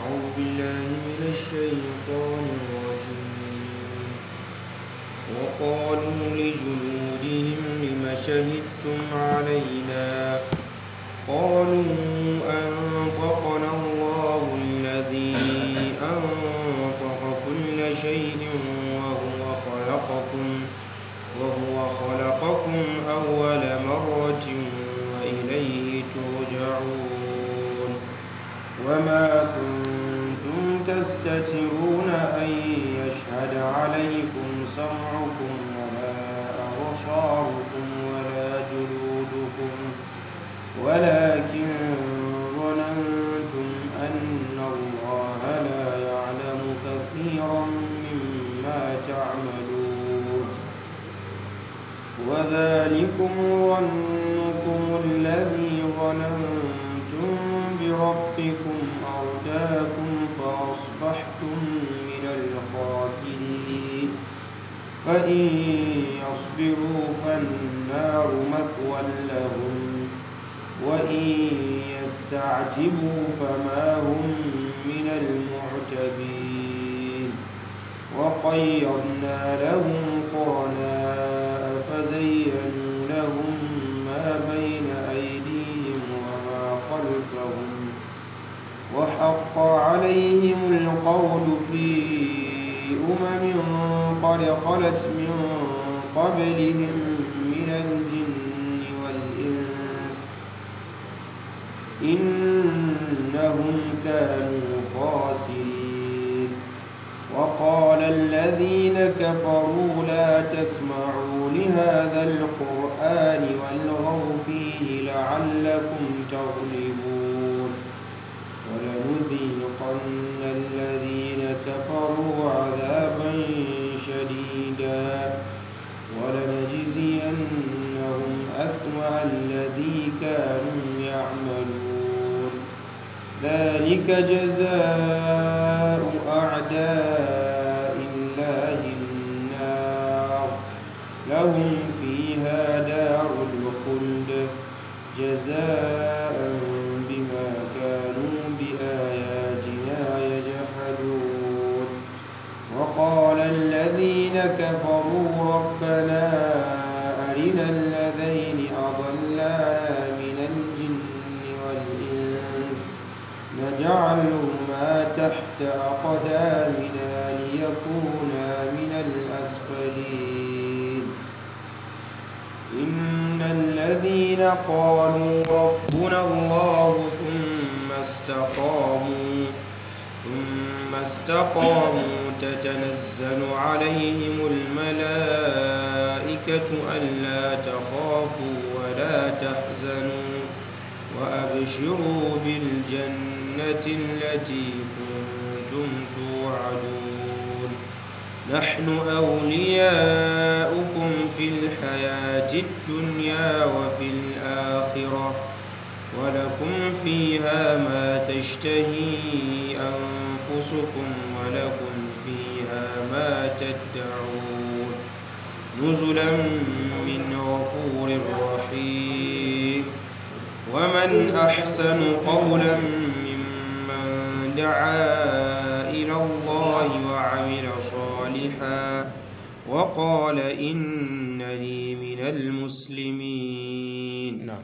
أعوذ بالله من الشيطان الرجيم. وقالوا لجلودهم لم شهدتم علينا قالوا أنطقنا الله الذي أنطق كل شيء وهو خلقكم أول مرة وإليه ترجعون. وما كنتم تستترون أن يشهد عليكم سمعكم ولا أبصاركم ولا جلودكم ولكن ظننتم أن الله لا يعلم كثيرا مما تعملون. وذلكم ظنكم الذي ظننتم بربكم أرداكم فأصبحتم من الخاسرين. فإن يصبروا فالنار مثوى لهم وإن يستعتبوا فما هم من المعتبين. وقيضنا لهم قرناء فزينوا لهم ما بين أيديهم وما خلفهم وحق عليهم القول في قد خلت من قبلهم من الجن والإنس إنهم كانوا خاسرين. وقال الذين كفروا لا تسمعوا لهذا القرآن والغوا فيه لعلكم تغلبون. ولنذيقن الذين كفروا عذابا شديدا ولنجزينهم أسوأ الذي كانوا يعملون. ذلك جزاء أعداء الله النار لهم فيها دار الخلد جزاء بما كانوا بآياتنا يجحدون. وقال الذين كفروا ربنا أرنا الذين أضلانا من الجن والإنس نجعلهما تحت أقدامنا ليكونا من الأسفلين. إن الذين قالوا ربنا الله ثم استقاموا تتنزل عليهم الملائكة ألا تخافوا ولا تحزنوا وأبشروا بالجنة التي كنتم توعدون. نحن أولياؤكم في الحياة الدنيا وفي الآخرة ولكم فيها ما تشتهي أنفسكم ولكم فيها ما تدعون نزلا من غفور رحيم. ومن أحسن قولا ممن دعا إلى الله وعمل صالحا وقال إنني من المسلمين. نعم.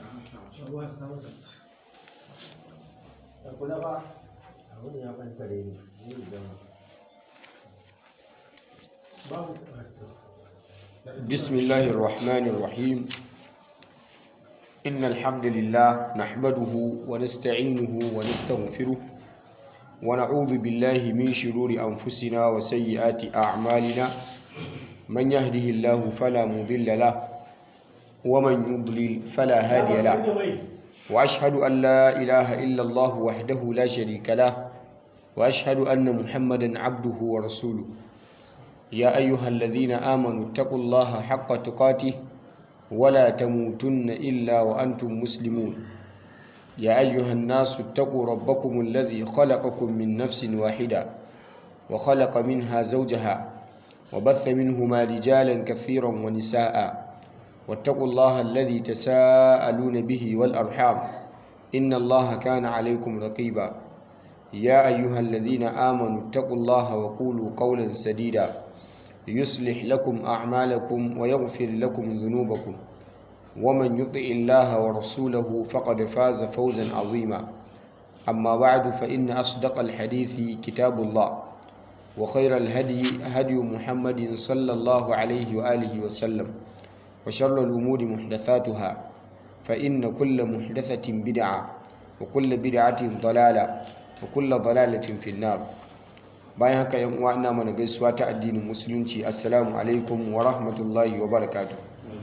بسم الله الرحمن الرحيم. إن الحمد لله نحمده ونستعينه ونستغفره ونعوذ بالله من شرور أنفسنا وسيئات أعمالنا. من يهده الله فلا مضل له ومن يضلل فلا هادي له. وأشهد أن لا إله إلا الله وحده لا شريك له وأشهد أن محمدا عبده ورسوله. يا أيها الذين آمنوا اتقوا الله حق تقاته ولا تموتن إلا وأنتم مسلمون. يا أيها الناس اتقوا ربكم الذي خلقكم من نفس واحدة وخلق منها زوجها وبث منهما رجالا كثيرا ونساء واتقوا الله الذي تساءلون به والأرحام إن الله كان عليكم رقيبا. يا أيها الذين آمنوا اتقوا الله وقولوا قولا سديدا يصلح لكم أعمالكم ويغفر لكم ذنوبكم ومن يطع الله ورسوله فقد فاز فوزا عظيما أما بعد فإن أصدق الحديث كتاب الله وخير الهدي هدي محمد صلى الله عليه وآله وسلم وشر الأمور محدثاتها فإن كل محدثة بدعة وكل بدعة ضلالة وكل ضلالة في النار. bayan haka yan uwa ina mana gaisuwa ta addinin musulunci, assalamu alaikum wa rahmatullahi wa barakatuh.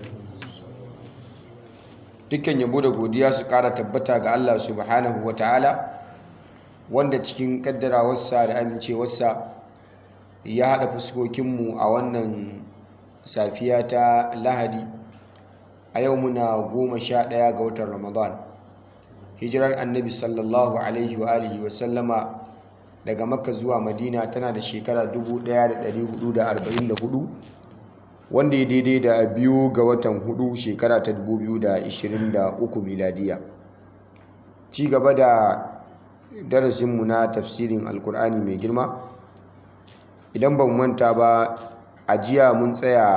Dukkan yabo da godiya su kara tabbata ga Allah subhanahu wa ta'ala, wanda cikin kaddarawarsa da amincewarsa ya haɗa fuskokinmu a wannan safiya ta Lahadi. A yau muna 11 ga watan Ramadan. Hijirar Annabi sallallahu alaihi wa alihi wa sallama daga Makka zuwa Madina tana da shekara 1444, wanda ya daidai da 2 ga watan 4 shekara ta 2023 miladiya. Ci gaba da darasinmu na tafsirin Alkur'ani mai girma. Idan ban manta ba, a jiya mun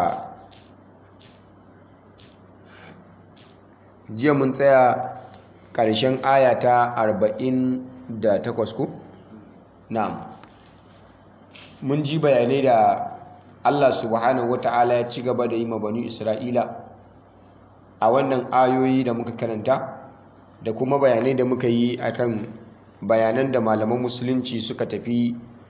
tsaya ƙarshen aya ta 48 ko? Na'am. Mun ji bayanai da Allah subhanahu wata'ala ya ci gaba da yi ma banu Isra'ila a wannan ayoyi da muka karanta, da kuma bayanai da muka yi akan bayanan da malaman musulunci suka tafi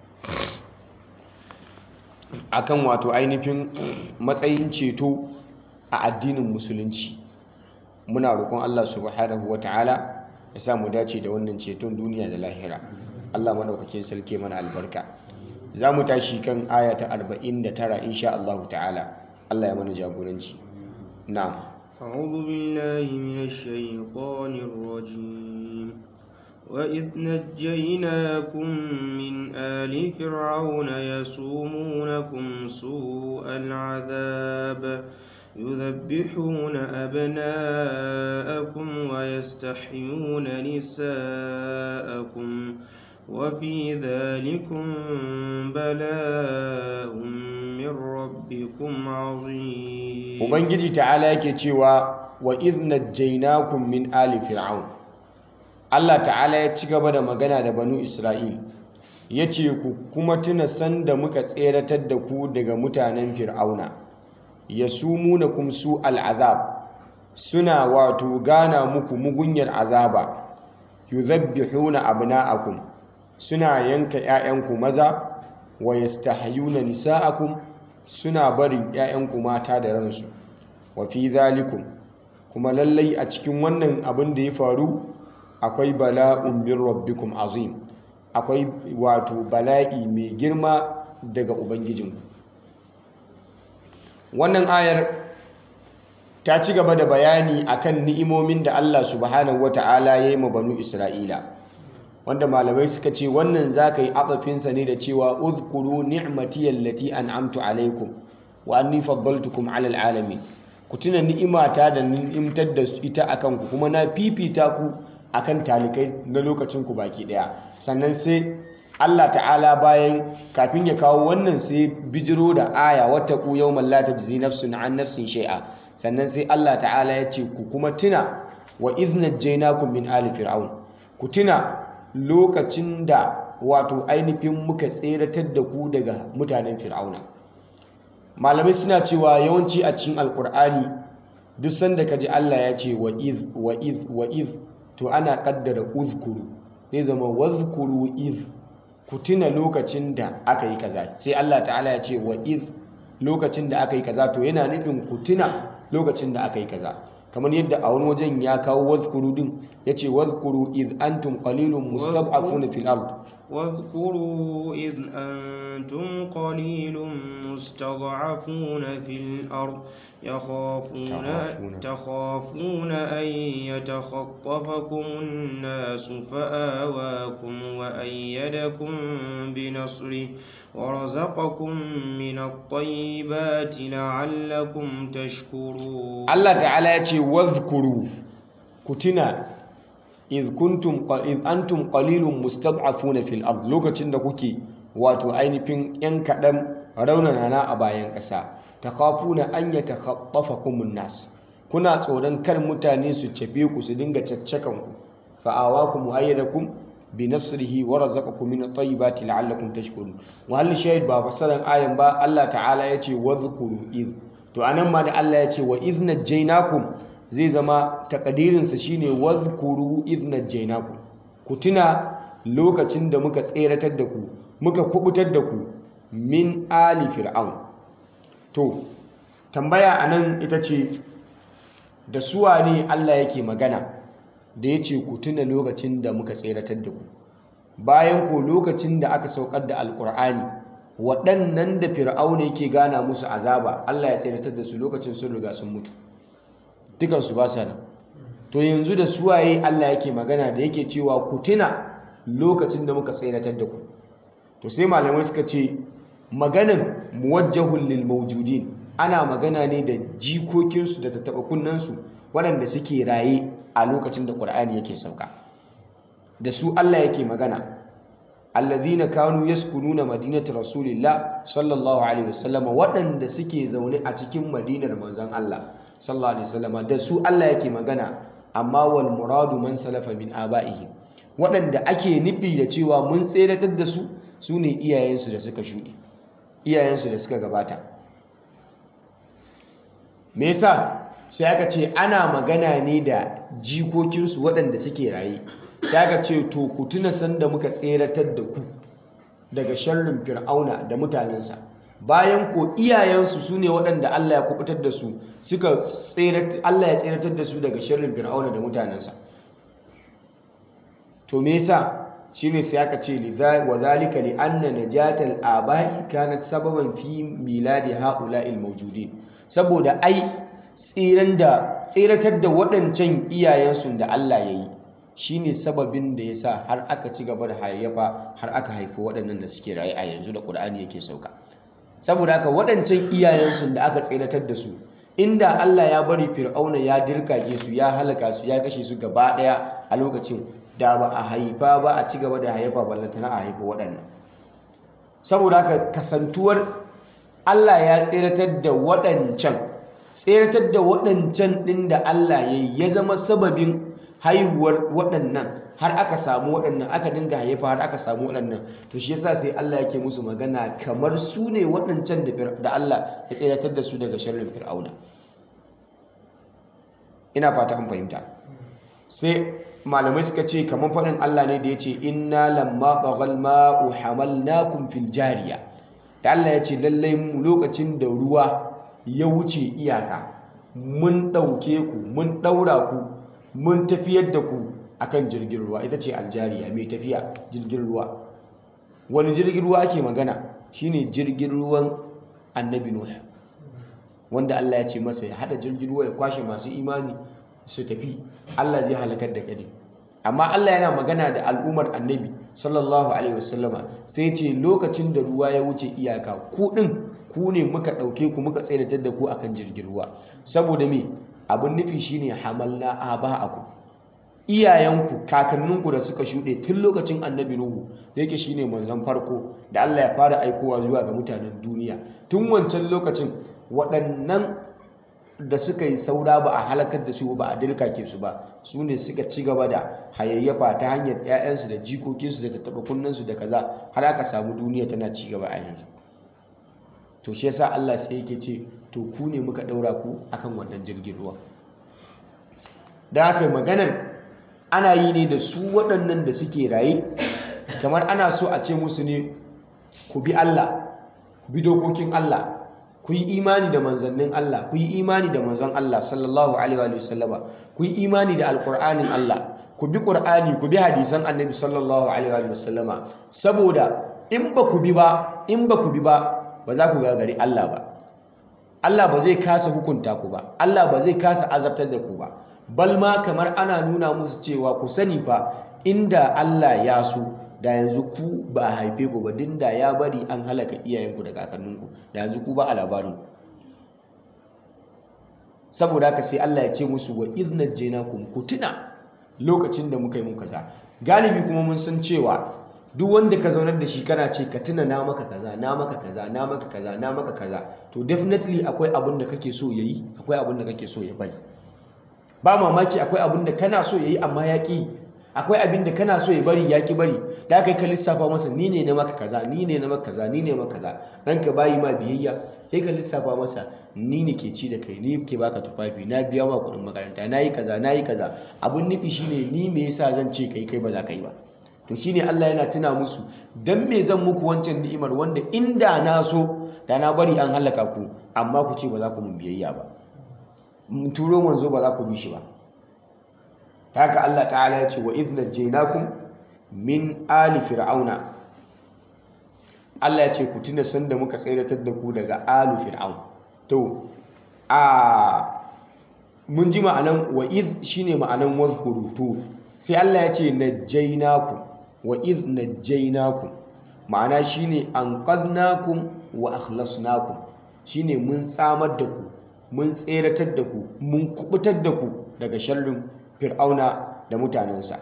akan wato ainihin matsayin ceto a addinin musulunci. Muna roƙon Allah subhanahu wata'ala ya sa mu dace da wannan ceton duniya da lahira. Allah madaukakin sarki mana albarka. Za mu tashi kan aya ta 49 insha Allah ta'ala. Allah ya mana jagoranci. Na'am. أعوذ بالله من الشيطان الرجيم. وإذ نجيناكم من آل فرعون يسومونكم سوء العذاب يذبحون أبناءكم ويستحيون نساءكم وفي ذلكم بلاء من ربكم عظيم. Ubangiji ta'ala yake cewa wa idh najjaynakum min ali fir'aun. Allah ta'ala ya ci gaba da magana da banu Isra'il, yace ku kuma tuna sanda muka tseratar da ku daga mutanen fir'auna. Yasumunakum su al'azab, suna wato gana muku mugunyar azaba. Yuzabbihuna abna'akum, suna yanka 'ya'yanku maza. Wa yastahyuna nisa'akum, suna barin 'ya'yanku mata da ransu. Wa fi zalikum, kuma lallai a cikin wannan abin da ya faru akwai bala'un min rabbikum azim, akwai wato bala'i mai girma daga ubangijinku. Wannan ayar ta ci gaba da bayani akan ni'imomin da Allah subhanahu wata'ala ya yi ma banu Isra'ila, wanda malamai suka ce wannan za ka yi atsafinsa ne da cewa uzkuru ni'mati allati an'amtu alaikum wa anni faddaltukum alal alamin. Ku tuna ni'imata da ni'imtar da ita akan ku, kuma na fifita ku akan talikai na lokacin ku baki daya. Sannan sai Allah ta'ala bayan kafin ya kawo wannan sai bijiro da aya wattaqu yawman la tajzi nafsun an nafsin shay'a. Sannan sai Allah ta'ala ya ce ku kuma tuna wa idh najjaynakum min ali fir'aun. Ku tuna lokacin da wato ainihin muka tseratar da ku daga mutanen fir'auna. Malamai suna cewa yawanci a cikin alkur'ani duk sanda ka ji Allah ya ce wa iz to ana kaddara uzkuru, zai zama wazkuru iz, ku tuna lokacin da aka yi kaza. Sai Allah ta'ala ya ce wa iz, lokacin da aka yi kaza, to yana nufin ku tuna lokacin da aka yi kaza. kamar yadda a wani wajen ya kawo wazkuru din yace wazkuru iz antum qalilun mustad'afuna fil ard واذكروا إذ أنتم قليل مستضعفون في الأرض تخافون أن يتخطفكم الناس فآواكم وأيدكم بنصره ورزقكم من الطيبات لعلكم تشكرون. الله تعالى يقول واذكروا كتنا id antum qalilun mustad'afuna fil ard lokacin da kuke wato ainihin yan kaɗan raunana a bayan ƙasa takhafuna an yatakhaffafakum nas kuna tsoron kar mutane su cafe ku su dinga caccakan ku fa'awakum ayyadakum bi nasrihi wa razaqakum min at-tayyibati la'allakum tashkurun wahal shahid ba fasaran ayan ba Allah ta'ala yace wadhkuru id to anan ma da Allah yace wa idh najaynakum zai zama takadirin sa shine wadhkuru idh najaynakum ku tuna lokacin da muka tseratar da ku muka kubutar da ku min ali fir'aun to tambaya anan ita ce da suwa ne Allah yake magana da ya ce ku tuna lokacin da muka tseratar da ku bayan ko lokacin da aka saukar da alkur'ani waɗannan da fir'auna yake gana musu azaba Allah ya tseratar da su lokacin sun riga sun mutu dukansu ba sa nan to yanzu da suwaye Allah yake magana da yake cewa ku tuna lokacin da muka tseratar da ku to sai malamai suka ce maganan muwajjahul lil mawjudin ana magana ne da jikokinsu da tattaɓa kunnansu waɗanda suke raye a lokacin da ƙur'ani yake sauka da su Allah yake magana allazina kanu yaskununa madinatu rasulillah sallallahu alaihi wasallam waɗanda suke zaune a cikin madinar manzon Allah sallallahu alaihi wasallam da su Allah yake magana amma wal muradu man salafa min abaihi waɗanda ake nufi da cewa mun tseratar da su sune iyayensu da suka shuɗe iyayensu da suka gabata me yasa sai aka ce ana magana ne da jikokinsu waɗanda suke raye sai aka ce to ku tuna sanda muka tseratar da ku daga sharrin fir'auna da mutanensa bayan ko iyayensu su ne waɗanda Allah ya kubutar da su Allah ya tseratar da su daga sharrin fir'auna da mutanensa to me yasa shine sai aka ce wa zalika li anna najatal aba'i kanat sababan fi miladi haula'il mawjudin saboda ai tseratar da waɗancan iyayensu da Allah ya yi shi ne sababin da ya sa har aka ci gaba da hayayyafa har aka haifi waɗannan da suke raye a yanzu da ƙur'ani yake sauka saboda haka waɗancan iyayensu da aka tseratar da su inda Allah ya bari fir'auna ya dirkake su ya halaka su ya kashe su gaba ɗaya a lokacin da ba a haifa ba a ci gaba da hayayyafa ballantana a haifi waɗannan saboda haka kasantuwar Allah ya tseratar da waɗancan ɗin da Allah ya yi ya zama sababin haihuwar waɗannan har aka samu waɗannan aka dinga haifa har aka samu waɗannan to shi yasa sai Allah yake musu magana kamar su ne waɗancan da Allah ya tseratar da su daga sharrin fir'auna ina fata an fahimta sai malamai suka ce kamar faɗin Allah ne da ya ce inna lamma baghal ma'u hamalnakum fil jariya da Allah ya ce lallai mu lokacin da ruwa ya wuce iyaka mun ɗauke ku mun ɗaura ku mun tafiyar da ku akan jirgin ruwa ita ce aljariya mai tafiya jirgin ruwa wani jirgin ruwa ake magana shine jirgin ruwan annabi nuh wanda Allah ya ce masa ya hada jirgin ruwa ya kwashe masu imani su tafi Allah zai halakar da kadi amma Allah yana magana da al'ummar annabi sallallahu alaihi wasallama sai ce lokacin da ruwa ya wuce iyaka ku ne muka ɗauke ku muka tsayar da ku akan jirgin ruwa saboda me abin nufi shine hamalna aba'akum iyayenku kakanninku da suka shuɗe tun lokacin annabi nuhu da yake shine manzon farko da Allah ya fara aikowa zuwa ga mutanen duniya tun wancan lokacin waɗannan da suka yi saura ba a halakar da su ba a dirkake su ba su ne suka ci gaba da hayayyafa ta hanyar 'ya'yansu da jikokinsu da tattaɓa kunnensu da kaza har aka samu duniya tana ci gaba a yanzu to shi yasa Allah sai yake ce to ku ne muka ɗaura ku akan wannan jirgin ruwa da haka maganar ana yi ne da su waɗannan da suke raye kamar ana so a ce musu ne ku bi Allah ku bi dokokin Allah ku yi imani da manzannin Allah ku yi imani da manzon Allah sallallahu alaihi wa sallama ku yi imani da alqur'anin Allah ku bi qur'ani ku bi hadisan annabi sallallahu alaihi wa sallama saboda in ba ku bi ba ba za ku gagari Allah ba Allah ba zai kasa hukunta ku ba Allah ba zai kasa azabtar da ku ba bal ma kamar ana nuna musu cewa ku sani fa inda Allah ya so da yanzu ku ba a haife ku ba dinda ya bari an halaka iyayenku da kakanninku da yanzu ku ba a labarin saboda haka sai Allah ya ce musu wa idnajjaynakum ku tuna lokacin da muka yi mun kaza. Galibi kuma mun san cewa duk wanda ka zaunar da shi kana ce ka tuna na maka kaza, na maka kaza, na maka kaza, na maka kaza, to definitely akwai abin da kake so yayi, akwai abin da kake so ya bari. Ba mamaki akwai abin da kana so yayi amma ya ki, akwai abin da kana so ya bari ya ki bari. Da kai ka lissafa masa ni ne na maka kaza, ni ne na maka kaza, ni ne maka kaza. Ranka bayi ma biyayya, sai ka lissafa masa ni ne ke ci da kai, ni ke baka tufafi, na biya ma kuɗin makaranta, na yi kaza, na yi kaza. Abun nufi shine ni me yasa zan ce kai ba za ka yi ba. To shine Allah yana tuna musu, dan me zan muku wancan ni'imar wanda inda na so da na bari an halaka ku, amma ku ce ba za ku mun biyayya ba. Mun turo manzo ba za ku bi shi ba. Haka Allah ta'ala ya ce wa idh najaynakum min ali fir'auna. Allah ya ce ku tuna sanda muka tsiratar da ku daga alu fir'aun. To mun ji ma'anan wa idh shine ma'anan wazkuru. To sai Allah ya ce najaynakum wa idh najaynakum, ma'ana shine anqadnakum wa akhlasnakum, shine mun tsamar da ku, mun tseratar da ku, mun kubutar da ku daga sharrin fir'auna da mutanensa.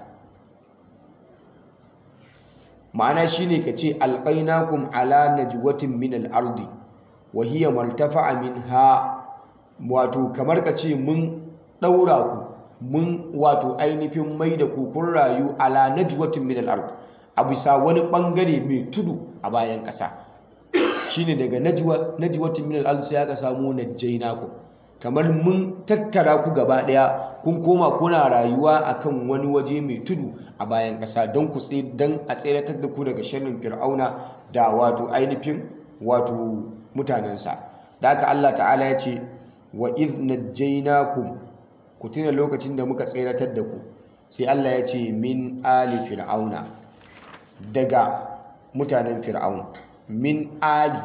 Ma'ana shine kace alqainakum ala najwatin min al-ardi wa hiya martafa'a minha, wato kamar kace mun daura ku, mun wato ainihin mai da ku kun rayu ala najwatin min al-ard, a bisa wani bangare mai tudu a bayan ƙasa. Shine daga najwatin min al-ard sai aka samu najjaynakum, kamar mun tattara ku gaba daya kun koma kuna rayuwa akan wani waje mai tudu a bayan ƙasa don ku dan a tseratar da ku daga sharrin fir'auna da wato ainihin wato mutanensa. Da haka Allah ta'ala ya ce wa idh najjaynakum, ku tuna lokacin da muka tseratar da ku. Sai Allah ya ce min ali fir'auna, daga mutanen fir'aun. Min ali,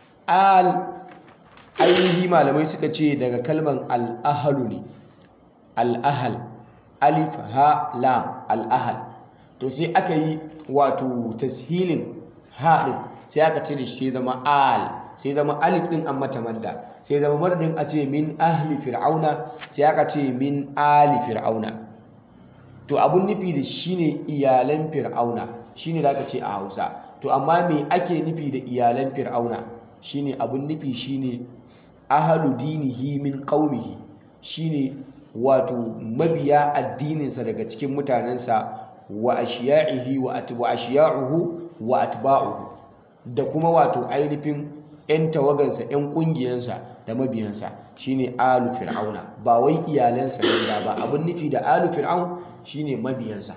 ainihi malamai suka ce daga kalman al'ahalu ne, al'ahal, alif ha lam, al'ahal. To sai aka yi wato tashilin haɗin, sai aka ce da shi zama sai zama alif ɗin an mata madda, sai zama madadin a ce min ahli fir'auna sai aka ce min ali fir'auna. To abun nufi da shi ne iyalan fir'auna, shi ne da aka ce a Hausa. To amma me ake nufi da iyalan fir'auna? Shi ne abun nufi shi ne ahalu dinihi min qaumihi, shi ne wato mabiya addininsa daga cikin mutanensa, wa ashiya'ihi wa ashiya'uhu wa atba'uhu, da kuma wato ainihin 'yan tawagansa, 'yan ƙungiyarsa da mabiyansa, shine alu fir'auna. Ba wai iyalansa ne ba, abin nufi da alu fir'aun shine mabiyansa,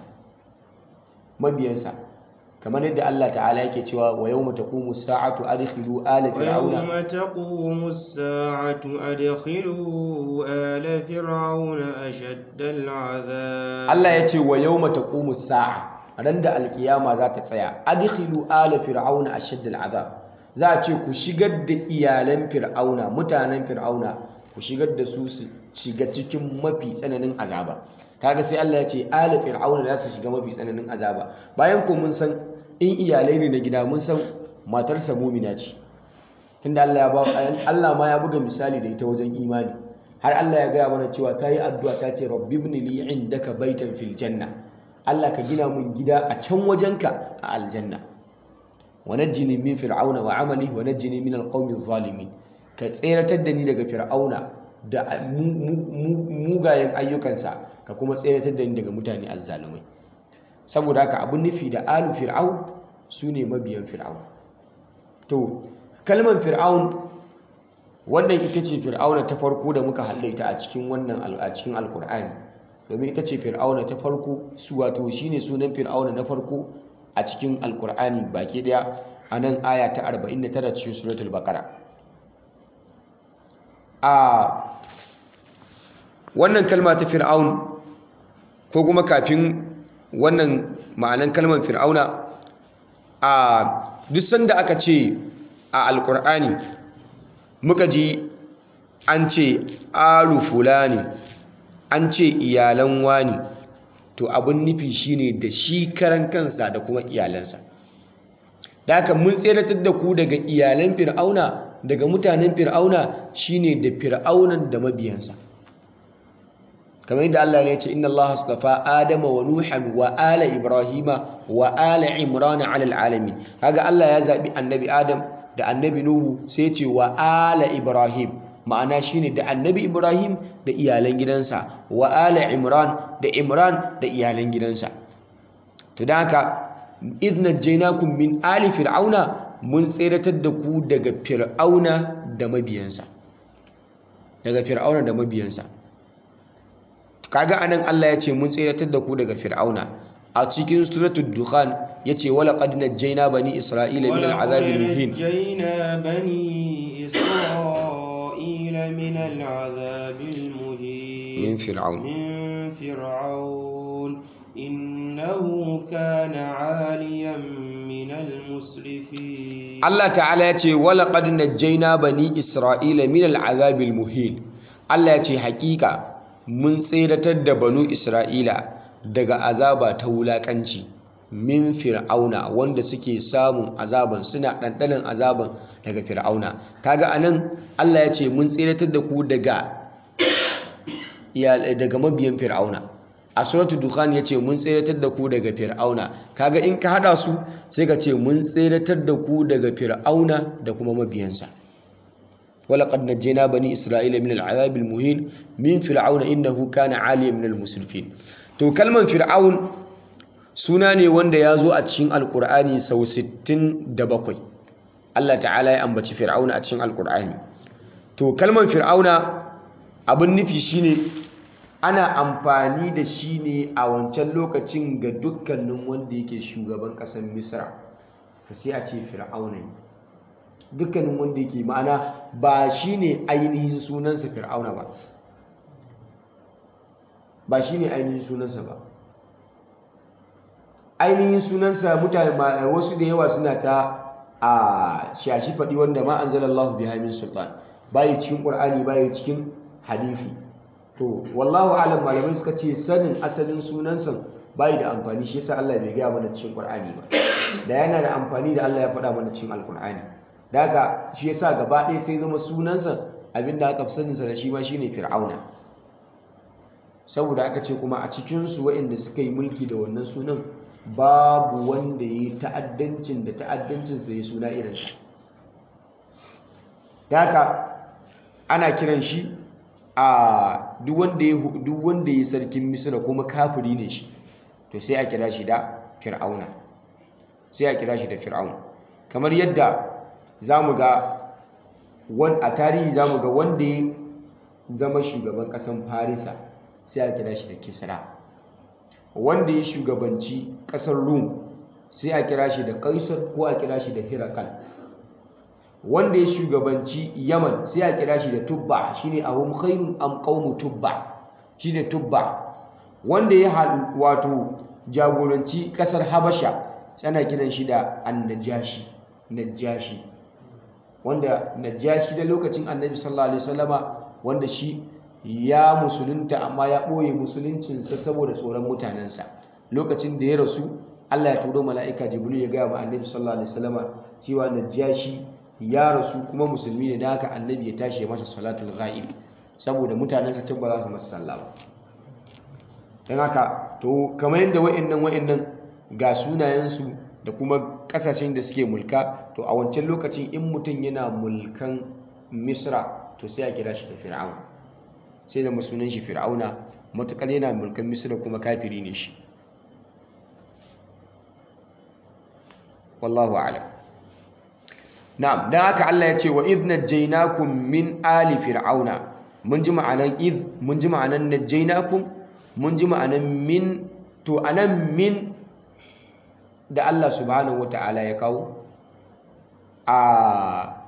kamar yadda Allah ta'ala yake cewa wa yawma taqumu as-sa'atu adkhilu ala fir'auna, wa yawma taqumu as-sa'atu adkhilu ala fir'auna ashadda al-'adhab. Allah yace wa yawma taqumu as-sa'a, ran da alkiyama za ta tsaya, adkhilu ala fir'auna ashadda al-'adhab, za a ce ku shigar da iyalan fir'auna, mutanen fir'auna, ku shigar da su shiga cikin mafi tsananin azaba. Kaga sai Allah ya ce ala fir'auna za su shiga mafi tsananin azaba, bayan ko mun san in iyalai ne na gida, mun san matarsa mumina ce, tunda Allah ma ya buga misali da ita wajen imani. Har Allah ya gaya mana cewa ta yi addu'a ta ce rabbi ibni li indaka baitan fil janna, Allah ka gina mun gida a can wajenka a aljanna. Wa najjini min fir'auna wa amalihi wa najjini min alqawmi adh-dhalimin, ka tseratar da ni daga fir'auna da mugayen ayyukansa, ka kuma tseratar da ni daga mutane azzalumai. Saboda haka abun nufi da alu fir'aun su ne mabiyan fir'aun. To kalmar fir'aun, wannan ita ce fir'auna ta farko da muka hallaita a cikin cikin alkur'ani, domin ita ce fir'auna ta farko, wato shine sunan fir'auna na farko a cikin alkur'ani baki daya, a nan aya ta 49 cikin suratul baqara. Wannan kalma ta fir'aun, ko kuma kafin wannan ma'anan kalmar fir'auna, duk sanda aka ce a alkur'ani muka ji an ce alu fulani, an ce iyalan wani, to abin nufi shine da shi karan kansa da kuma iyalansa. Da haka mun tseratar da ku daga iyalan fir'auna, daga mutanen fir'auna, shine da fir'aunan da mabiyansa. kamar yadda Allah ne ya ce inna Allah astafa Adama wa Nuhan wa ala Ibrahima wa ala Imran ala alamin. Kaga Allah ya zabi annabi Adam da annabi Nuhu sai ya ce wa ala Ibrahim, ma'ana shine da annabi Ibrahim da iyalan gidansa, wa ala Imran da iyalan gidansa. To dan haka idna jainakum min ali fir'auna, mun tseratar da ku daga fir'auna da mabiyansa, kaga anan Allah ya ce mun tseratar da ku daga fir'auna. A cikin suratul dukhan yace wala qad najjayna bani isra'ila min al'azabil muhin min fir'aun innahu kana 'aliyan min al-musrifin. Allah ta'ala yace wala qad najjayna bani isra'ila min al'azabil muhin. Allah yace hakika mun tseratar da banu Isra'ila daga azaba ta wulakanci min fir'auna, wanda suke samun azaban, suna ɗanɗanon azaban daga fir'auna. Kaga anan Allah ya ce mun tseratar da ku daga mabiyan fir'auna. A suratul dukhan ya ce mun tseratar da ku daga fir'auna. Kaga in ka hada su sai ka ce mun tseratar da ku daga fir'auna da kuma mabiyansa. ولقد نجينا بني إسرائيل من العذاب المهين من فرعون إنه كان عاليا من المسرفين. to kalman fir'aun suna ne wanda ya zo a cikin alkur'ani sau 67. Allah ta'ala ya ambaci fir'auna a cikin alkur'ani. To kalman fir'auna abin nufi shine ana amfani da shi ne a wancan lokacin ga dukkanin wanda yake shugaban ƙasar Misra, sai a ce fir'auna ne. Dukkanin wanda yake, ma'ana ba shi ne ainihin sunansa fir'auna ba, ainihin sunansa mutane wasu da yawa suna ta a shashi faɗi wanda ma anzalallahu biha min sultan, bayi cikin qur'ani bayi cikin hadisi. To wallahu alam, malamai suka ce sanin asalin sunansa bayi da amfani, shi yasa Allah bai gaya mana cikin qur'ani ba. Da yana da amfani da Allah ya faɗa mana cikin alqur'ani. Daga shi yasa gaba ɗaya sai zama sunansa abinda aka fi saninsa da shi ma shine fir'auna. Saboda aka ce kuma a cikinsu waɗanda suka yi mulki da wannan sunan babu wanda ya yi ta'addancinsa ya suna irinsa. Daga ana kiran shi a duk wanda ya sarkin Misra kuma kafiri ne shi, to sai a kira shi da fir'auna, kamar yadda za mu ga a tarihi za mu ga wanda ya zama shugaban ƙasan Farisa sai a kira shi da Kisra, wanda ya shugabanci ƙasar Rum sai a kira shi da Kaisar ko a kira shi da Hirakal, wanda ya shugabanci Yaman sai a kira shi da Tubba, shine ahum khairun am qaumu Tubba, shine Tubba. Wanda ya haɗu wato jagoranci ƙasar Habasha sai ana kiran shi da Najashi, wanda Najashi da lokacin Annabi sallallahu alaihi wasallama, wanda shi ya musulunta amma ya ɓoye musuluncinsa saboda tsoron mutanensa. Lokacin da ya rasu Allah ya turo mala'ika Jibril ya gaya wa Annabi sallallahu alaihi wasallama cewa Najashi ya rasu kuma musulmi ne, da haka Annabi ya tashi masa salatul ghaib saboda mutanensa tun ba za su masa sallah ba. Don haka to kamar yadda wa'annan ga sunayensu da kuma kasashen da suke mulka, to a wancan lokacin in mutum yana mulkan Misra to sai a kira shi da Fir'aun, sai da sunan shi Fir'auna, matukar yana mulkan Misra kuma kafiri ne shi. Wallahu a'lam. Na'am, dan haka Allah ya ce wa idh najaynakum min ali fir'auna. Mun ji ma'anan idh, mun ji ma'anan najaynakum, mun ji ma'anan min. To anan min da Allah subhanahu wata'ala ya kawo a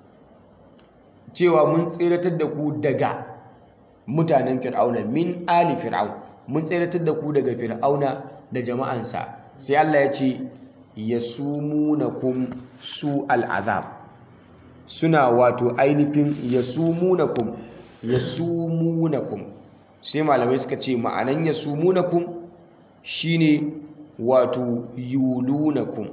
cewa mun tseratar da ku daga mutanen fir'auna, min ali fir'aun, mun tseratar da ku daga fir'auna da jama'ansa. Sai Allah ya ce yasumunakum su al'azab, suna wato ainihin yasumunakum. Sai malamai suka ce ma'anan yasumunakum shine wato yulunakum,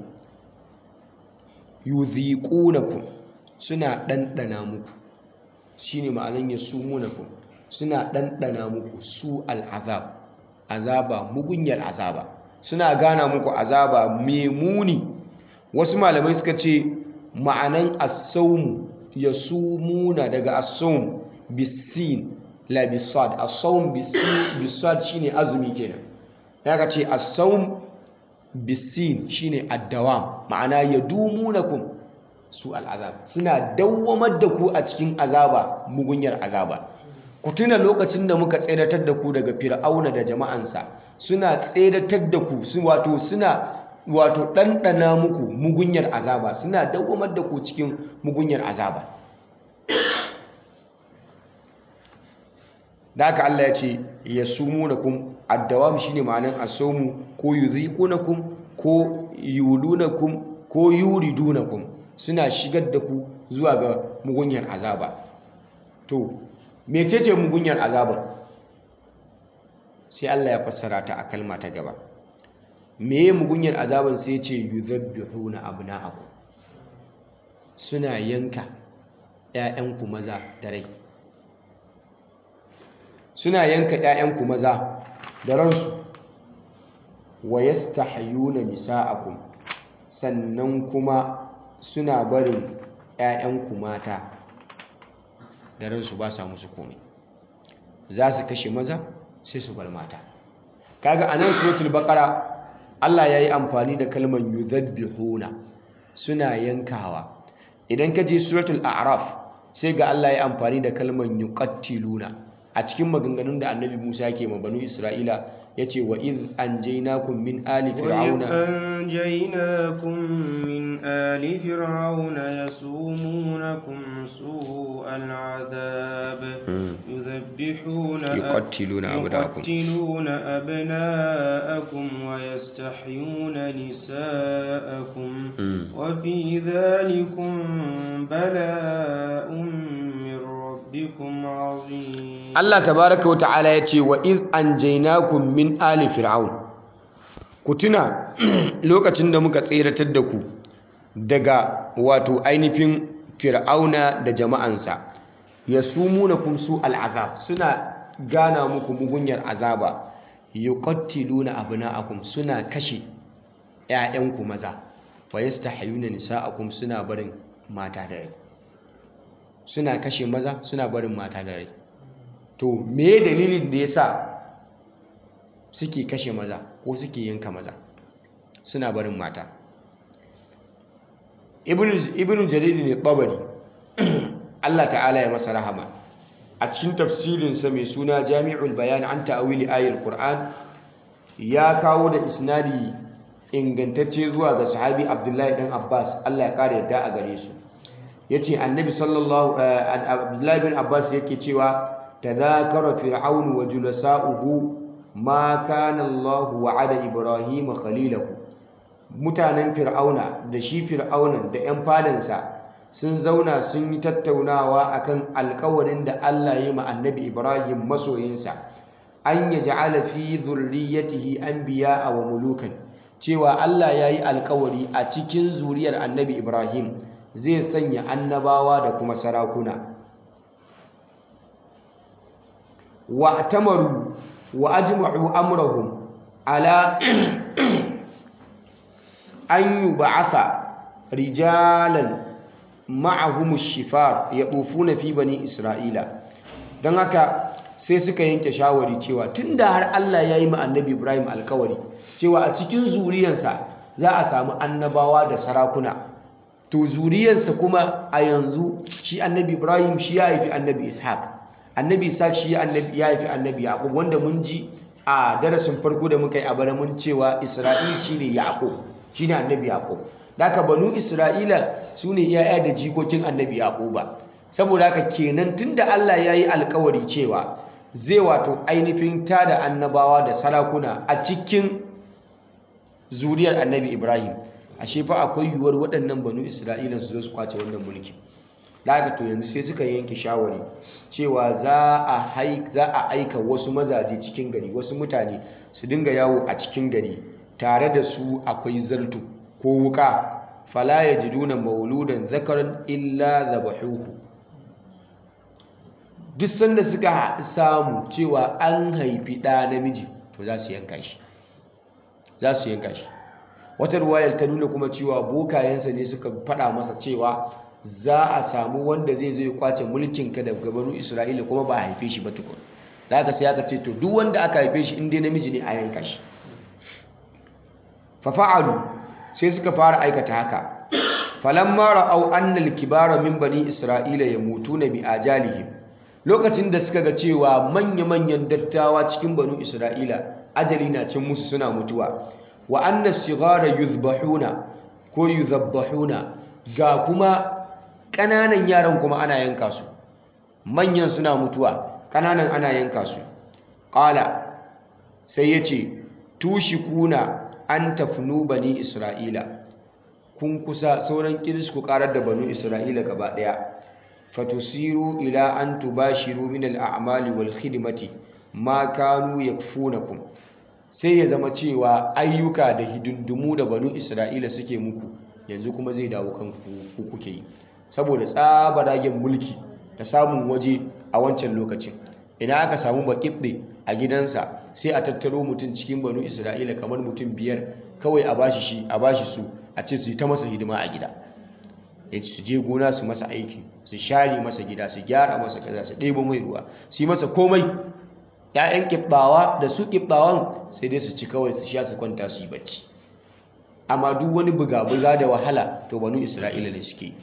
yudhiqunakum, suna ɗanɗana muku, shine ma'anan yasumunakum, suna ɗanɗana muku su al'azab, azaba, mugunyar azaba, suna gana muku azaba mai muni. Wasu malamai suka ce ma'anan as-sawm yasumuna daga as-sawm bisin la bisad, as-sawm bisad shine azumi kenan, daga ce as-sawm bisin shine ad-dawam, ma'ana yadumunakum su al'azab, suna dawwamar da ku a cikin azaba, mugunyar azaba. Ku tuna lokacin da muka tseratar da ku daga fir'auna da jama'ansa, suna tseratar da ku suna ɗanɗana muku mugunyar azaba, suna dawwamar da ku cikin mugunyar azaba. da haka Allah ya ce yasumunakum, ad-dawam shine ma'anan as-sawmu, ko yudhiqunakum ko yulunakum ko yuridunakum, suna shigar da ku zuwa ga mugunyar azaba. To mecece mugunyar azabar? Sai Allah ya fassara ta a kalma ta gaba. Meye mugunyar azaban? sai ce yudhabbihuna abna'akum, suna yanka ‘ya'yanku maza da rai, suna yanka ‘ya'yanku maza da ransu. Wa yastahyuna nisa'akum, sannan kuma suna barin ‘ya'yanku mata da ransu, ba sa musu komai. Za su kashe maza sai su bar mata. Kaga anan suratul baqara Allah ya yi amfani da kalmar yudhabbihuna, suna yankawa. Idan ka je suratul a'raf sai ga Allah ya yi amfani da kalmar yuqattiluna. A cikin maganganun da annabi Musa yake ma banu Isra'ila, ya ce wa iz anjaynakum min ali fir'auna أنجيناكم من آل فرعون يسومونكم سوء العذاب يقتلون أبناءكم ويستحيون نساءكم وفي ذلكم بلاء من ربكم عظيم. Allah tabaraka wa ta'ala ya ce wa iz anjaynakum min ali fir'aun, ku tuna lokacin da muka tseratar da ku daga wato ainihin fir'auna da jama'ansa, yasumunakum su al'azab, suna gana muku mugunyar azaba, yuqattiluna abna'akum, suna kashe ‘ya'yanku maza, wa yastahyuna nisa'akum, suna barin mata da rai, suna kashe maza suna barin mata da rai. To me dalilin da yasa suke kashe maza ko suke yanka maza suna barin mata? Ibn Jarir ne Tabari, Allah ta'ala ya masa rahama, a cikin tafsirinsa mai suna Jami'ul Bayan an ta'awili ayatul Qur'an, ya kawo da isnadi ingantacce zuwa ga sahabi Abdullahi dan Abbas, Allah ya kare yadda a gare su. Yace annabi Abdullahi bin Abbas yake cewa tadhakara fir'aun wa julasa'uhu ma kana Allah wa'ada Ibrahim khalilahu. Mutanen fir'auna da shi fir'aunan da 'yan fadansa sun zauna sun yi tattaunawa akan alkawarin da Allah ya yi ma annabi Ibrahim masoyinsa, an yaj'ala fi dhurriyyatihi anbiya'a wa mulukan, cewa Allah ya yi alkawari a cikin zuriyar annabi Ibrahim zai sanya annabawa da kuma sarakuna. Wa tamaru wa ajma'u amrahum ala an yub'atha rijalan ma'ahum ash-shifar yatufuna fi bani Isra'ila. Dan haka sai suka yanke shawari cewa tunda har Allah ya yi ma annabi Ibrahim alkawari cewa a cikin zuriyarsa za a samu annabawa da sarakuna, to zuriyarsa kuma a yanzu shi annabi Ibrahim shi ya haifi annabi Ishaq, annabi Ishaq shi ya haifi annabi Yaqub, wanda mun ji a darasin farko da muka yi a bara mun cewa Isra'il shine Yaqub, shine annabi Yaqub. Daka banu Isra'ila sune yaya da jikokin annabi Yaquba. Saboda haka kenan tunda Allah ya yi alkawari cewa zai wato ainihin tada annabawa da sarakuna a cikin zuriyar annabi Ibrahim, ashe fa akwai yiwuwar waɗannan banu Isra'ila su zo su kwace wannan mulki. Da haka to yanzu sai suka yanke shawari cewa za a aika wasu mazaje cikin gari, wasu mutane su dinga yawo a cikin gari, tare da su akwai zartu ko wuka, fala yajiduna mauludan zakaran illa zabahuhu. duk sanda suka samu cewa an haifi ɗa namiji to za su yanka shi wata ruwayar ta nuna kuma cewa bokayensa ne suka faɗa masa cewa za a samu wanda zai zo ya kwace mulkinka daga banu Isra'ila kuma ba a haife shi ba tukun da aka sai aka ce to duk wanda aka haife shi in dai namiji ne a yanka shi fa fa'alu sai suka fara aikata haka falamma ra'aw anna al-kibara min bani Isra'ila yamutuna bi ajalihim lokacin da suka ga cewa manya-manyan dattawa cikin banu Isra'ila ajali na cin musu suna mutuwa wa anna as-sighara yuzbahuna ko yuzabbahuna ga kuma ƙananan yaran kuma ana yanka su manyan suna mutuwa ƙananan ana yanka su qala sai yace tushikuna an tafnu bani Isra'ila kun kusa sauran kiris ku karar da banu Isra'ila gaba daya fatusiru ila an tubashiru min al-a'mali wal khidmati ma kanu yakfunakum sai ya zama cewa ayyuka da hidindumu da banu Isra'ila suke muku yanzu kuma zai dawo kan ku kuke yi saboda tsabaragen mulki da samun waje a wancan lokacin idan aka samu baƙibɗe a gidansa sai a tattaro mutum cikin banu Isra'ila kamar mutum 5 kawai a bashi su a ce su yi ta masa hidima a gida su je gona su masa aiki su share masa gida su gyara masa kaza su ɗebo mai ruwa su yi masa komai ‘ya'yan ƙibɗawa da su ƙibɗawan sai dai su ci kawai su sha su kwanta su yi bacci amma duk wani buga-buga da wahala to banu Isra'ila ne suke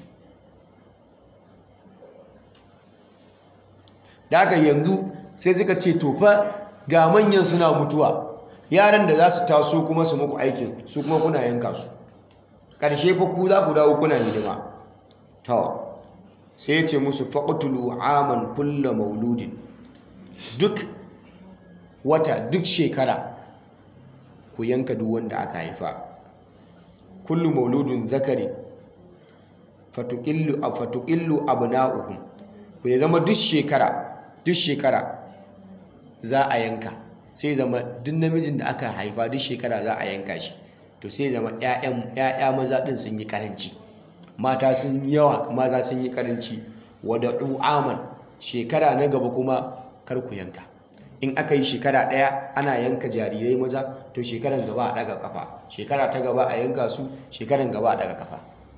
da haka yanzu sai suka ce to fa ga manyan suna mutuwa yaran da za su taso kuma su muku aikin su kuma kuna yanka su ƙarshe fa ku za ku dawo kuna hidima to sai ya ce musu faqtulu aman kullu mauludin duk wata duk shekara ku yanka duk wanda aka haifa kullu mauludin zakari fatuqillu abna'uhum ku ya zama duk shekara za a yanka sai zama duk namijin da aka haifa duk shekara za a yanka shi to sai zama ƴaƴa maza din sun yi karanci mata sun yawa maza sun yi karanci wada'u aman shekara na gaba kuma kar ku yanka in aka yi shekara ɗaya ana yanka jarirai maza to shekaran gaba a ɗaga kafa shekara ta gaba a yanka su shekaran gaba a ɗaga kafa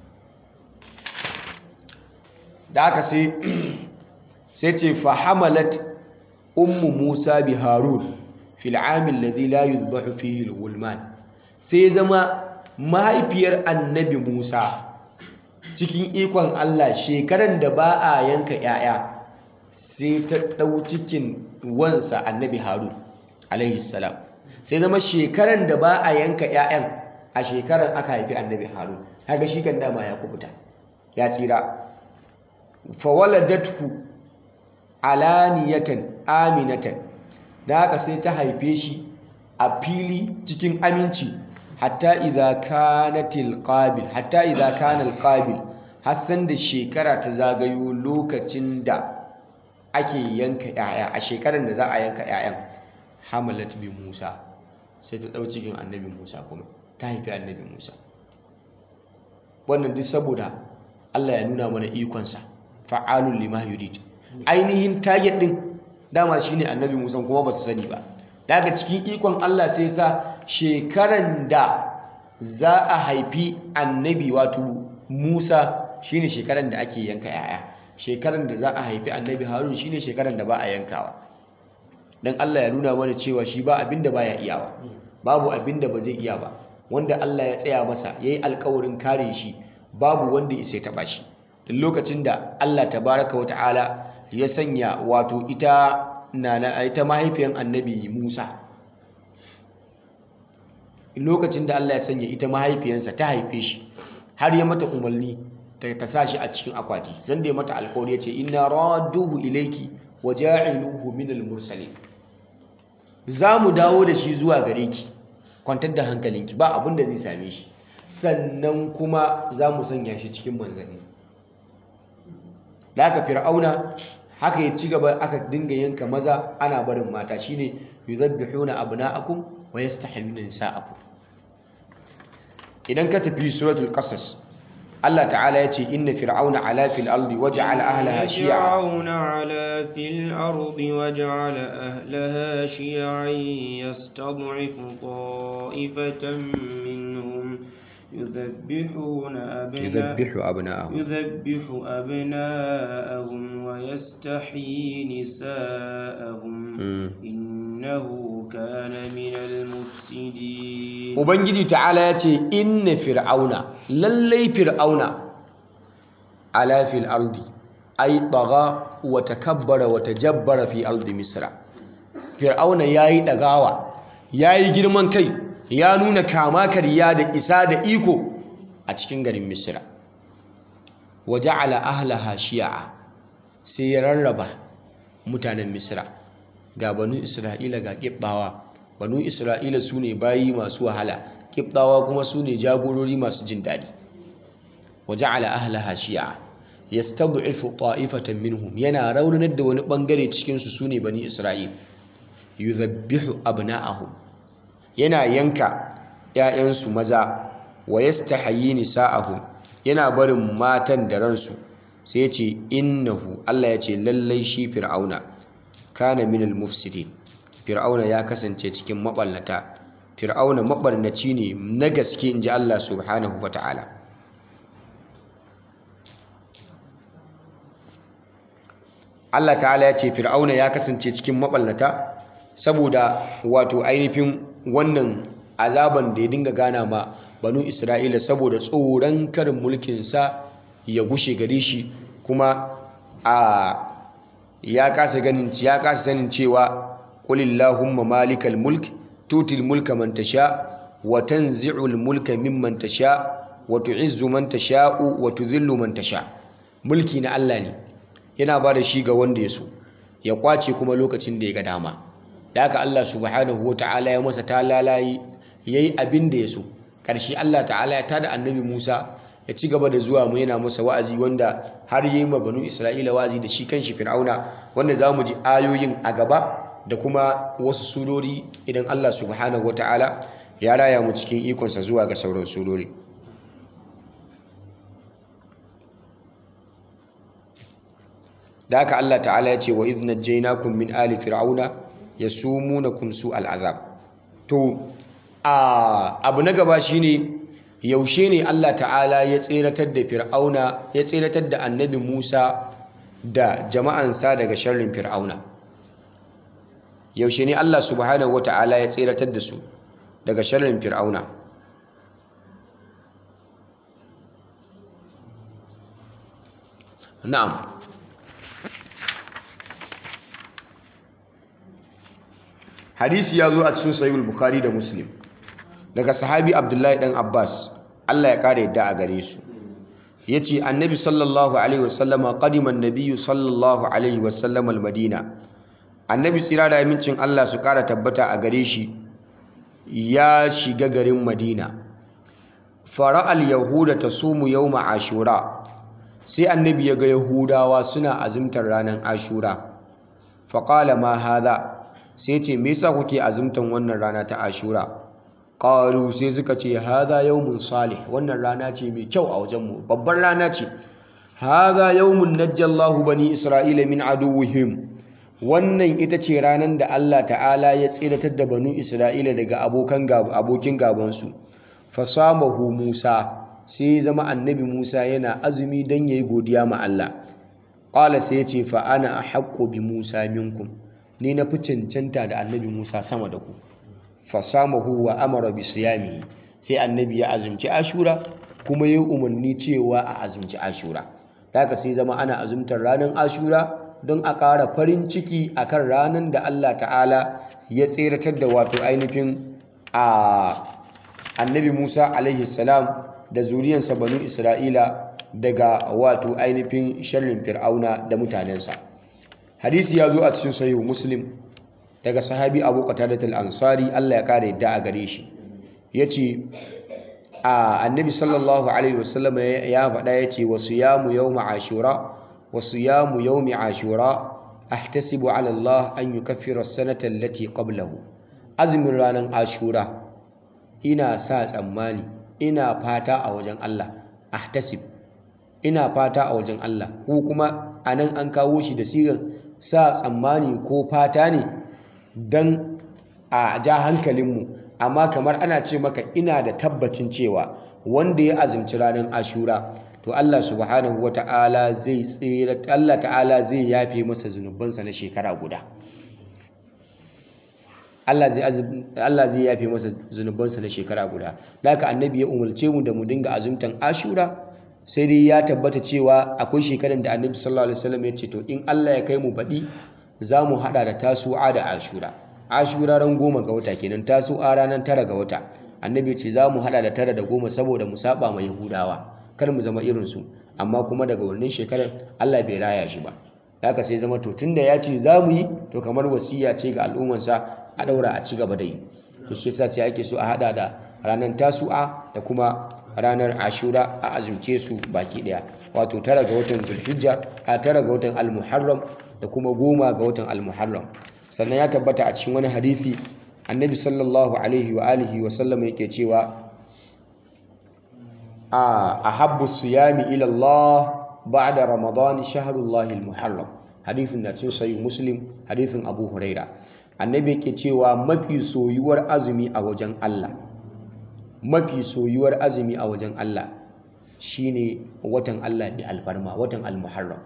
da aka sai ce fahamalat ummu Musa bi Harun fil amil ladhi la yuzbahu fihi al-gulman sai zama mahaifiyar annabi Musa cikin ikon Allah shekaran da ba a yanka 'ya'ya sai ta ɗau cikin wansa annabi Harun alaihi salam sai zama shekaran da ba a yanka 'ya'yan a shekaran aka haifi annabi Harun haka shi kan dama ya kubuta ya tsira fawaladathu alaniyatan aminatan da haka sai ta haife shi a fili cikin aminci hatta idza kana alqabil har san da shekara ta zagayo lokacin da ake yanka 'ya'ya a shekaran da za a yanka 'ya'yan hamalat bi Musa sai ta ɗau cikin annabi Musa kuma ta haifi annabi Musa wannan duk saboda Allah ya nuna mana ikonsa fa'alun lima yurid ainihin target din dama shine annabi Musa kuma ba su sani ba daga cikin ikon Allah sai sa shekaran da za a haifi annabi wato Musa shine shekaran da ake yanka 'ya'ya shekaran da za a haifi annabi Harun shine shekaran da ba a yankawa dan Allah ya nuna mana cewa shi ba abinda baya iyawa babu abinda ba zai iya ba wanda Allah ya tsaya masa yayi alƙawarin kare shi babu wanda ya sai taba shi duk lokacin da Allah tabaraka wa ta'ala ya sanya wato ita mahaifiyar annabi Musa lokacin da Allah ya sanya ita mahaifiyarsa ta haife shi har ya mata umarni ta sa shi a cikin akwati zan da ya mata alƙawari ya ce inna radduhu ilayki wa ja'iluhu minal mursalin za mu dawo da shi zuwa gare ki kwantar da hankalinki ba abin da zai same shi sannan kuma za mu sanya shi cikin manzanni da aka fir'auna haka ya ci gaba aka dinga yanka maza ana barin mata shine yuzabbihuna abna'akum wa yastahyuna nisa'akum idan ka tafi suratul qasas Allah ta'ala ya ce inna fir'auna ala fil ardi waja'ala ahlaha shi'a فرعون علا في الأرض وجعل أهلها شيعا يستضعف طائفة منهم yudhabbihu abna'ahum يذبح أبناءهم ويستحيي نساءهم إنه كان من المفسدين. ubangiji ta'ala ya ce inna fir'auna lallai fir'auna ala fil ardi ay tagha wa takabbara wa tajabbara fi ardi misra. fir'auna yayi dagawa yayi girman kai ya nuna kama karya da isa da iko a cikin garin misra. wa ja'ala ahlaha shi'a sai ya rarraba mutanen misra ga banu isra'ila ga kibbawa. banu isra'ila su ne bayi masu wahala, kibdawa kuma su ne jagorori masu jin daɗi. wa ja'ala ahlaha shi'a yastad'ifu ta'ifatan minhum, yana raunanar da wani bangare cikin su sune bani isra'il. yudhabbihu abna'ahum, yana yanka ‘ya'yansu maza. wa yastahyi nisa'ahum, yana barin matan da ransu. sai ce innahu, Allah ya ce lallai shi fir'auna kana minal mufsidin, fir'auna ya kasance cikin maballata. fir'auna mabarnaci ne na gaske, inji Allah subhanahu wa ta'ala. Allah ta'ala ya ce fir'auna ya kasance cikin maballata saboda wato ainihin wannan azaban da ya dinga gana ma banu Isra'ila saboda tsoron karin mulkinsa ya gushe gare shi, kuma ya kasa sanin cewa qulillahumma malikal mulk tutil mulka man tasha wa tanzi'ul mulka mimman tasha wa tu'izzu man tasha'u wa tudhillu man tasha. mulki na Allah ne, yana ba da shi ga wanda ya so, ya kwace kuma lokacin da ya ga dama. da haka Allah subhanahu wa ta'ala ya masa talalayi yayi abin da ya so. Ƙarshe Allah ta'ala ya tada annabi Musa ya ci gaba da zuwa mu yana masa wa'azi, wanda har yayi ma banu Isra'ila wa'azi da shi kanshi Fir'auna, wanda zamu ji ayoyin a gaba da kuma wasu surori idan Allah subhanahu wa ta'ala ya raya mu cikin ikonsa zuwa ga sauran surori. da haka Allah ta'ala ya ce wa idh najjaynakum min ali fir'auna yasumunakum su'al azab. to abu na gaba shine yaushe ne Allah ta'ala ya tseratar da fir'auna, ya tseratar da annabi Musa da jama'ansa daga sharrin fir'auna. yaushe ne Allah subhanahu wata'ala ya tseratar da su daga sharrin fir'auna? na'am, hadisi ya zo a cikin sahihul bukhari da muslim daga sahabi abdullahi dan abbas, Allah ya kare yadda a gare su, yace annabi sallallahu alaihi wasallama qadima annabiyyu sallallahu alaihi wasallam almadina. annabi tsira da amincin Allah su kara tabbata a gare shi ya shiga garin madina. fara'al yahuda tasumu yawma ashura, sai annabi ya ga yahudawa suna azumtar ranar ashura. faqala ma hadha, sai ce me yasa kuke azumtan wannan rana ta ashura? qalu, sai suka ce hadha yawmun salih, wannan rana ce mai kyau a wajen mu, babbar rana ce. hadha yawmun najjallahu bani isra'ila min aduwwihim, wannan ita ce ranar da Allah ta'ala ya tsiratar da banu isra'ila daga abokin gabansu. fasamahu Musa, sai zama annabi Musa yana azumi dan yayi godiya ma Allah. qala, sai ya ce fa ana ahaqqu bi Musa minkum, ni na fi cancanta da annabi Musa sama da ku. fasamahu wa amara bi siyami, sai annabi ya azumci ashura kuma yayi umarni cewa a azumci ashura. haka sai zama ana azumtar ranar ashura don a ƙara farin ciki akan ranar da Allah ta'ala ya tseratar da wato ainihin annabi Musa alaihi salam da zuriyansa banu Isra'ila daga wato ainihin sharrin fir'auna da mutanensa. hadisi ya zo a cikin sahihu muslim daga sahabi Abu Qatadah al-Ansari, Allah ya kare yadda a gare shi, yace annabi sallallahu alaihi wasallam ya faɗa, yace wa siyamu yawmi ashura ahtasibu ala Allah an yukaffira as-sanata allati qablahu. azumin ranar ashura ina sa tsammani, ina fata a wajen Allah, ahtasib ina fata a wajen Allah, ko kuma anan an kawo shi da sigar sa tsammani ko fata ne dan a ja hankalinmu, amma kamar ana ce maka ina da tabbacin cewa wanda ya azumci ranar Ashura to Allah subhanahu wata'ala Allah ta'ala zai yafe masa zunubansa na shekara guda. Allah zai yafe masa zunubansa na shekara guda. Da haka annabi ya umarce mu da mu dinga azumtan Ashura, sai dai ya tabbata cewa akwai shekaran da annabi sallallahu alaihi wasallam ya ce to in Allah ya kai mu baɗi za mu haɗa da Tasu'a da Ashura. Ashura ran 10 ga wata kenan, Tasu'a ranar 9 ga wata. Annabi ya ce za mu haɗa da 9 da 10 saboda mu saba ma Yahudawa, kar mu zama irin su. Amma kuma daga wannan shekarar Allah bai raya shi ba. Haka sai zama to tunda ya ce za mu yi, to kamar wasiya ce ga al'ummarsa a daura a ci gaba da yi. To shi yasa sai ake so a hada da ranar Tasu'a da kuma ranar Ashura a azumce su baki daya, wato 9 ga watan Zulhijja, a 9 ga watan Al-Muharram da kuma 10 ga watan Al-Muharram. Sannan ya tabbata a cikin wani hadisi annabi sallallahu alaihi wa alihi wa sallam yake cewa ahabbu siyami ila Allah ba'da Ramadan shahrullahi al-Muharram. Hadisin da cikin sahih Muslim, hadisin Abu Huraira. Annabi yake cewa mafi soyuwar azumi a wajen Allah, mafi soyuwar azumi a wajen Allah shine watan Allah bi alfarma, watan al-Muharram.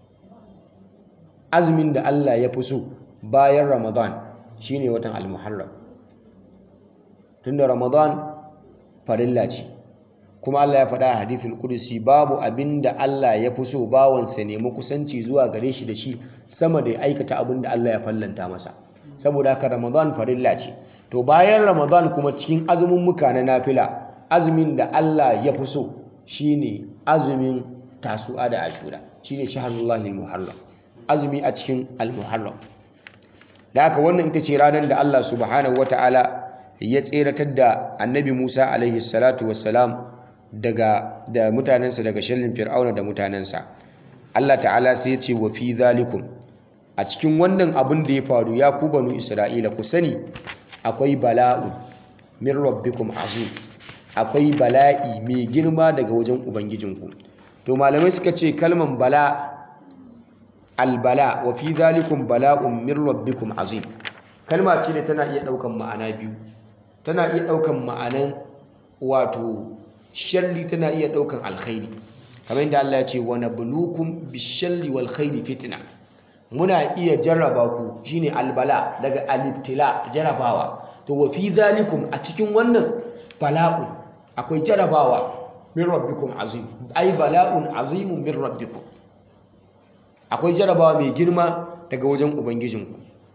Azumin da Allah ya fi so bayan Ramadan shine watan al-Muharram. Tunda Ramadan farilla ce, kuma Allah ya faɗa a hadithul Qudsi babu abinda Allah ya fi so bawansa nemi kusanci zuwa gare shi da shi sama da ya aikata abinda Allah ya fallanta masa. Saboda haka Ramadan farilla ce. To bayan Ramadan kuma cikin azumin muka na nafila, azumin da Allah ya fi so shine azumin Tasu'a da Ashura, shine shahrullahi al-Muharram, azumi a cikin al-Muharram. Da haka wannan ita ce ranar da Allah subhanahu wataala ya tseratar da Annabi Musa alaihi salatu wassalam da mutanensa daga sharrin Fir'auna da mutanensa. Allah ta'ala sai ya ce wa fi zalikum, a cikin wannan abin da ya faru ya ku banu Isra'ila, ku sani akwai bala'un min rabbikum azim, akwai bala'i mai girma daga wajen ubangijinku. To malamai suka ce kalman bala, albala, wa fi zalikum bala'un min rabbikum azim, kalma ce da tana iya daukan ma'ana biyu. Tana iya daukan ma'anan wato sharri, tana iya daukan alkhairi, kamar yadda Allah ya ce wa nabluukum bisharri wal khairi fitna. Muna iya jarraba ku, shine albala daga alibtila, jarrabawa. To wa fi zalikum, a cikin wannan bala'un akwai jarrabawa min rabbikum azim, ai bala'un azimun min rabbikum, akwai jarrabawa mai girma daga wajen ubangijinku.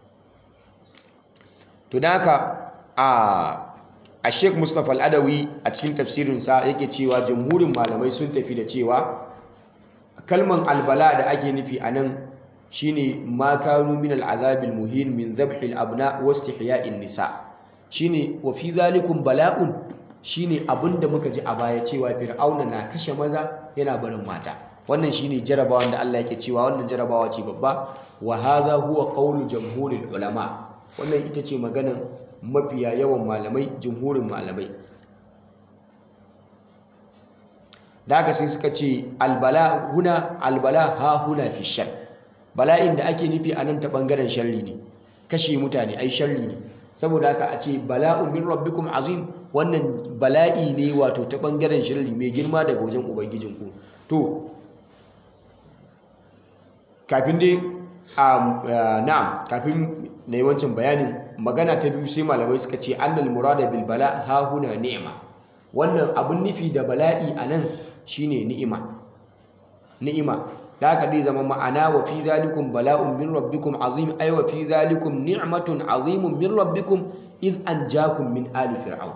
To da haka a Sheikh Mustapha Al-Adawi a cikin tafsirinsa yake cewa jamhurin malamai sun tafi da cewa kalman albala da ake nufi a nan shine ma kanu min al'azabil muhin min dhabhil abna wa istihya'in nisa. Shine wa fi zalikum bala'un, shine abinda muka ji a baya cewa Fir'auna na kashe maza yana barin mata. Wannan shine jarabawan da Allah yake cewa wannan jarabawa ce babba. Wa hadha huwa qawlu jamhuril ulama. Wannan ita ce maganar mafiya yawan malamai, jumhurin malamai. Da haka sai suka ce albala ha huna fi shar, bala'in da ake nufi a nan ta bangaren sharri ne, kashe mutane ai sharri ne. Saboda haka a ce bala'un min rabbikum azim, wannan bala'i ne wato ta bangaren sharri mai girma daga wajen ubangijinku. To kafin dai na'am, kafin na yi wancan bayanin, magana ta biyu sai malamai suka ce annal murada bil bala ha huna ni'ima. Wannan abun nufi da bala'i anan shine ni'ima. Da haka zai zama ma'ana wa fi zalikum bala'un min rabbikum azim, ay wa fi zalikum ni'matun azimun min rabbikum iz anjakum min ali fir'aun.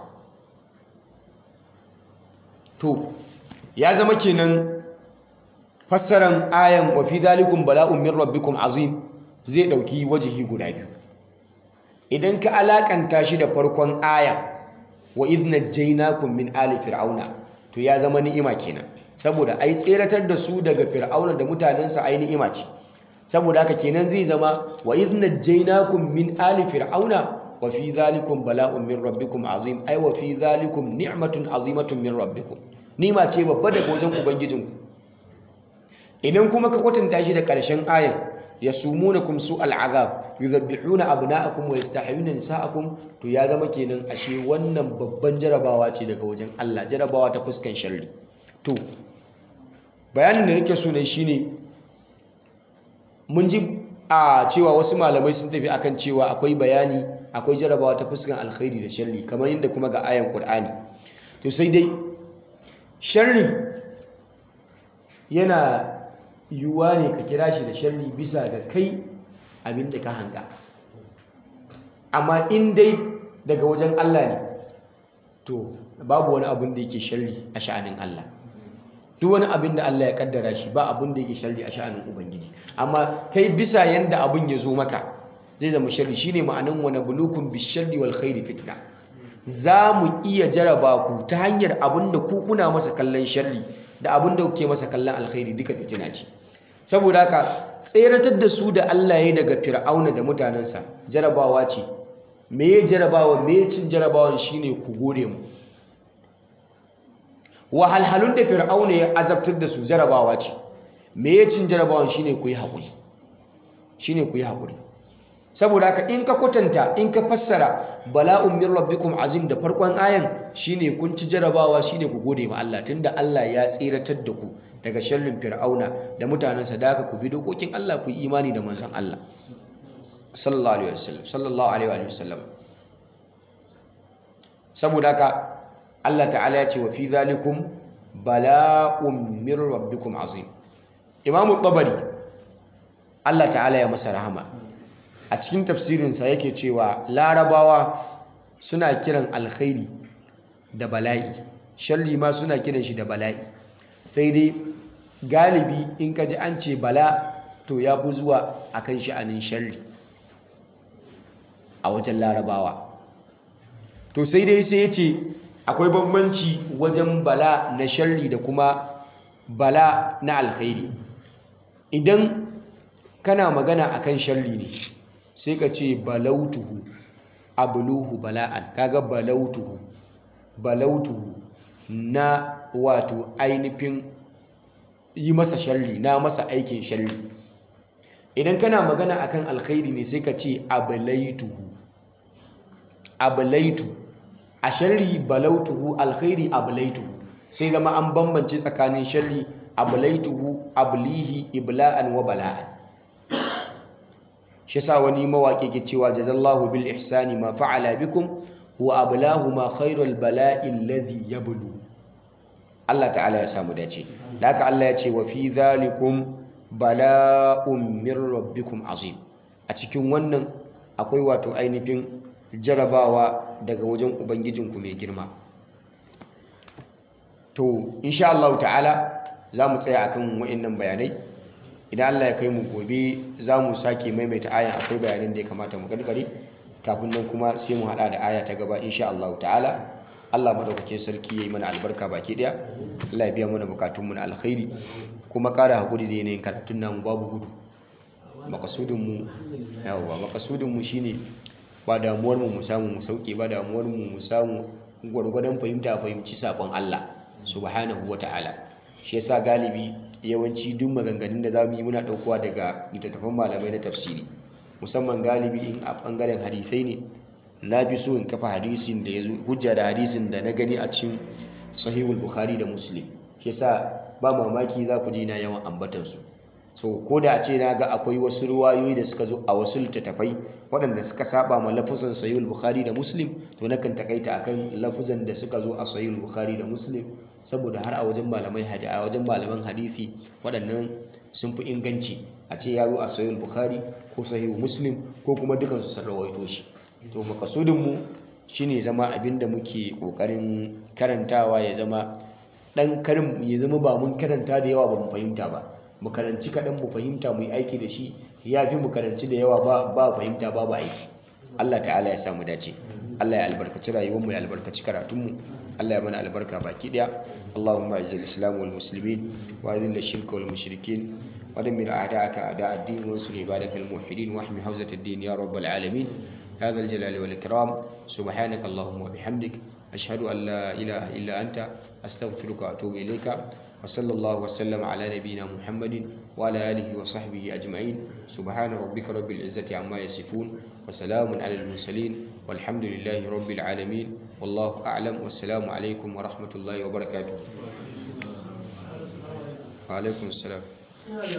To ya zama kenan fassaran ayan wa fi zalikum bala'un min rabbikum azim zai dauki wajihi guda biyu. Idan ka alakanta shi da farkon aya wa idh najjaynakum min ali fir'auna, to ya zama ni'ima kenan, saboda ai tseratar da su daga fir'auna da mutanensa ai ni'ima ce. Saboda haka kenan zai zama wa idh najjaynakum min ali fir'auna wa fi dhalikum bala'un min rabbikum azim, ai wa fi dhalikum ni'matun azimatun min rabbikum, ni'ima ce babba daga wajen ubangijinku. idan kuma ka kwatanta shi da ƙarshen ayan yasumunakum su'al azab yuzabbihuna abna'akum wa yastahyuna nisa'akum, to ya zama kenan ashe wannan babban jarabawa ce daga wajen Allah, jarabawa ta fuskan sharri. To bayanin da nake so ne shine mun ji a cewa wasu malamai sun tafi akan cewa akwai bayani, akwai jarabawa ta fuskan alkhairi da sharri kamar yadda kuma ga ayan Qur'ani. To sai dai sharri yana yiwuwa ne ka kira shi da sharri bisa ga kai abin da ka hanga, amma in dai daga wajen Allah ne to babu wani abin da yake sharri a sha'anin Allah. Duk wani abin da Allah ya kaddara shi ba abin da yake sharri a sha'anin Ubangiji, amma kai bisa yanda abin ya zo maka zai zama sharri. Shine ma'anan wa nabluukum bish-sharri wal khairi fitna. Za mu iya jaraba ku ta hanyar abin da ku kuna masa kallon sharri da abin da kuke masa kallon alkhairi, duka fitina ce. Saboda haka tseratar da su da Allah ya daga Fir'auna da mutanensa jarabawa ce. Me ya jarabawa, me ya cin jarabawan shine ku gode mu. Wahalhalun da Fir'auna ya azabtar da su jarabawa ce. Me ya cin jarabawan shine ku yi haƙuri. Shine ku yi haƙuri. Saboda haka in ka kwatanta, in ka fassara bala'un min rabbikum azim da farkon ayan shine kun ci jarabawa, shine ku gode ma Allah tunda Allah ya tseratar da ku daga sharrin Fir'auna da mutanensa, da haka ku bi dokokin Allah, ku yi imani da manzon Allah sallallahu alaihi wasallam. Saboda haka Allah ta'ala ya ce wa fi zalikum bala'un min rabbikum azim. Imam Tabari Allah ta'ala ya masa rahama a cikin tafsirinsa yake cewa larabawa suna kiran alkhairi da bala'i, sharri ma suna kiran shi da bala'i, sai dai galibi in ka ji an ce bala to ya fi zuwa akan sha'anin sharri a wajen larabawa. To sai dai sai ya ce akwai bambanci wajen bala na sharri da kuma bala na alkhairi. Idan kana magana akan sharri ne sai ka ce balautuhu abluhu bala'an, kaga balautuhu na wato ainihin yi masa sharri, na masa aikin sharri. Idan kana magana akan alkhairi ne sai ka ce ablaitu a sharri balautuhu, alkhairi ablaituhu, sai zama an bambance tsakanin sharri ablaituhu ablihi ibla'an wa bala'an. shi sa wani mawaƙi ke cewa jazallahu bil ihsani ma fa'ala bikum wa ablahu ma khairul bala'i alladhi yablu. Allah ta'ala ya samu dace. Da haka Allah ya ce wa fi dhalikum bala'un min rabbikum azim. A cikin wannan akwai wato ainihin jarabawa daga wajen ubangijinku mai girma. To insha Allah ta'ala za mu tsaya akan wa'annan bayanai. Idan Allah ya kai mu gobe za mu sake maimaita ayan, akwai bayanan da ya kamata mu karkare kafin nan kuma sai mu hada da aya ta gaba insha Allah ta'ala. Allah madaukakin sarki yayi mana albarka baki daya. Allah ya biya mana bukatun mu na alkhairi, kuma kara hakuri da yanayin karatun namu babu gudu. Makasudin mu shine ba damuwar mu samu mu sauke, ba damuwar mu samu gwargwadon fahimci sakon Allah subhanahu wata'ala. Shi yasa galibi yawanci duk maganganun da zamu yi muna daukowa daga littattafan malamai na tafsiri, musamman galibi in a bangaren hadisai ne. Na fi so in kafa hadisin da yazo hujja da hadisin da na gani a cikin sahihul bukhari da muslim. Shi yasa ba mamaki za ku ji na yawan ambatan su. So ko da a ce na ga akwai wasu ruwayoyi da suka zo a wasu littattafai waɗanda suka saba ma lafuzan sahihul bukhari da muslim, to nakan takaita akan lafuzan da suka zo a sahihul bukhari da muslim, saboda har a wajen malaman hadisi waɗannan sun fi inganci a ce ya zo a sahihul bukhari ko sahihul muslim ko kuma dukansu sun rawaito shi. To makasudin mu shine zama abinda muke kokarin karantawa ya zama dan karin, ya zama ba mun karanta da yawa ba mu fahimta ba, mu karanci kaɗan mu fahimta mu yi aiki da shi, ya fi mu karanci da yawa ba fahimta babu aiki. Allah ta'ala ya samu dace. Allah ya albarkaci rayuwar mu, ya albarkaci karatun mu. Allah ya mana albarka baki daya. Allahumma a'izzil islam wal muslimin wa adhil ash-shirka wal mushrikin wa dammir a'da'aka a'da' ad-din wa ansur ibadakal muwahhidin wa ahmi hawzat ad-din ya rabbal alamin. Hadha al-jalali wal ikram. Subhanaka Allahumma wa bihamdik ashhadu an la ilaha illa anta astaghfiruka wa atubu ilayka. وصلى الله وسلم على نبينا محمد وعلى آله وصحبه أجمعين سبحان ربك رب العزة عما يصفون وسلام على المرسلين والحمد لله رب العالمين والله أعلم والسلام عليكم ورحمة الله وبركاته. وعليكم السلام.